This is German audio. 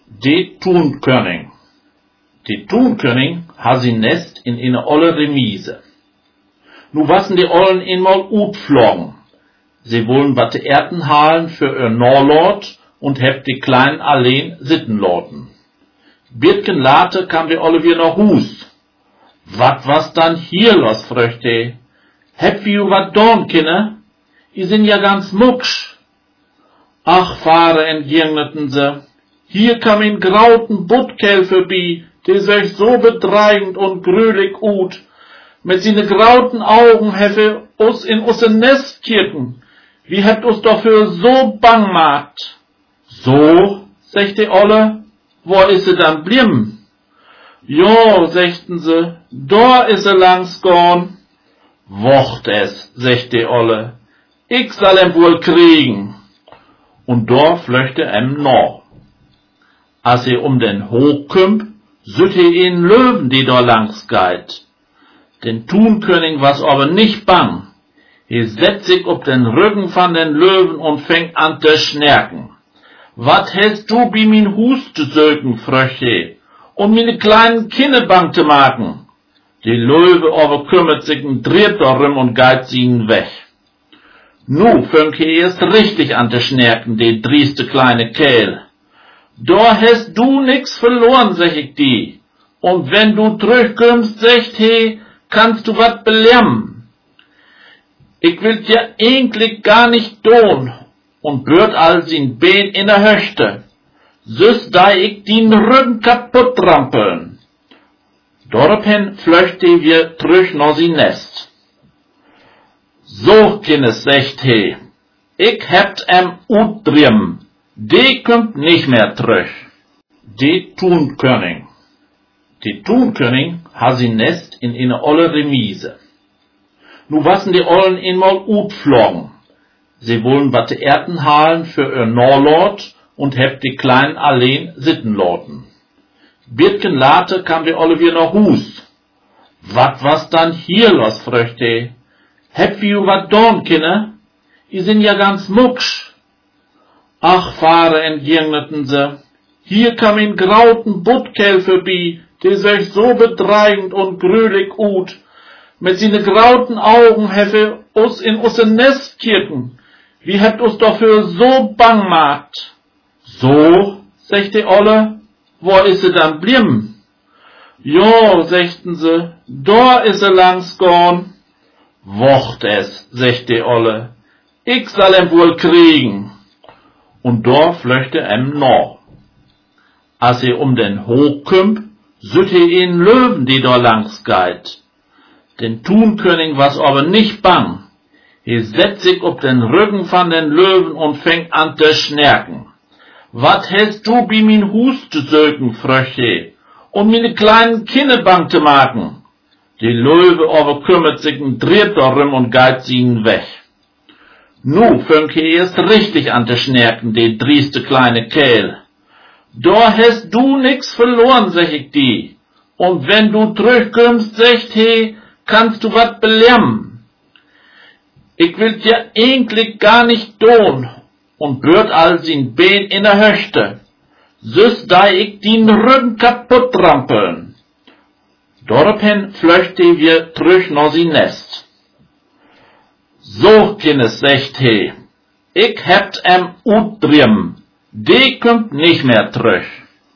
De Toenkoning. De Toenkoning ha zijn nest in eine olle Remise. Nu wassen die Ollen eenmaal uitvlogen. Sie wollen wat de Erden halen für ihr Norlord und hebt die Kleinen alleen sitten laten. Birken later kam die Olle wieder nach Hus. Wat was dann hier los, fröchte? Heb wie wat dorn, Kinder? I sind ja ganz mucksch. Ach, Vater, entgegneten sie, hier kam ein grauten Buttkerl vorbei, der sich so bedreigend und grülig ut. Mit seine grauten Augen heffe us in usse Nest kirken. Wie hebt us doch für so bang macht? So, sagt die Olle, wo is sie dann blieben? Jo, sächten sie, da is sie langs gorn. Wocht es, sagt die Olle, ich soll em wohl kriegen. Und da flöchte noch. Als um den Hoch kümmt, süt ihn Löwen, die da langs geit. Den Toenkoning was aber nicht bang. Setzt sich auf den Rücken von den Löwen und fängt an zu schnärken. Wat hast du bi min Hus zu söken, Fröche, meine kleinen Kinder bang zu machen? Die Löwe aber kümmert sich und dreht darum und geit sie weg. Nu fängt erst richtig an zu schnärken, die drieste kleine Kerl. Da hast du nix verloren, sag ich die. Und wenn du zurückkommst, sagt he, kannst du wat belernen. Ich will dir eigentlich gar nicht tun, und bürt all sin Bein in der Höchte. Süß da ich den Rücken kaputt trampeln. Daraufhin flöchte wir zurück nach sin Nest. So, Kindes, sagt he, ich hebt utdriem, die kommt nicht mehr zurück. De Toenkoning. De Toenkoning ha sein Nest in eine olle Remise. Nu wassen die Ollen eenmaal uitvlogen. Sie wollen wat de Erden halen für ihr Norlord und hebt die Kleinen alleen sitten laten. Birken later kam die Olle wieder nach Hus. Wat was dann hier los, fröchte? Heb wie wat dorn, Kinder? I sind ja ganz mucksch. Ach, Vater, entgegneten sie, hier kam ein grauten Buttkerl vorbei, der sich so bedreigend und grülig ut. Mit seine grauten Augen heffe us in usse Nest kirken. Wie hebt us doch für so bang macht? So, sagt die Olle, wo is sie dann blieben? Jo, sächten sie, da is sie langs gorn. Wocht es, sagt die Olle, ich soll em wohl kriegen. Und da flöchte noch. Als um den Hoch kümmt, süt ihn Löwen, die da langs geit. Den Toenkoning was aber nicht bang. Setzt sich auf den Rücken von den Löwen und fängt an zu schnärken. Wat hast du bi min Hus zu söken, Fröche, meine kleinen Kinder bang zu machen? Die Löwe aber kümmert sich und dreht darum und geit sie weg. Nu fängt erst richtig an zu schnärken, die drieste kleine Kerl. Da hast du nix verloren, sag ich die. Und wenn du zurückkommst, sagt he, kannst du wat belernen. Ich will dir eigentlich gar nicht tun, und bürt all sin Bein in der Höchte. Süß da ich den Rücken kaputt trampeln. Daraufhin flöchte wir zurück nach sin Nest. So, Kindes, sagt he, ich hebt utdriem, die kommt nicht mehr zurück.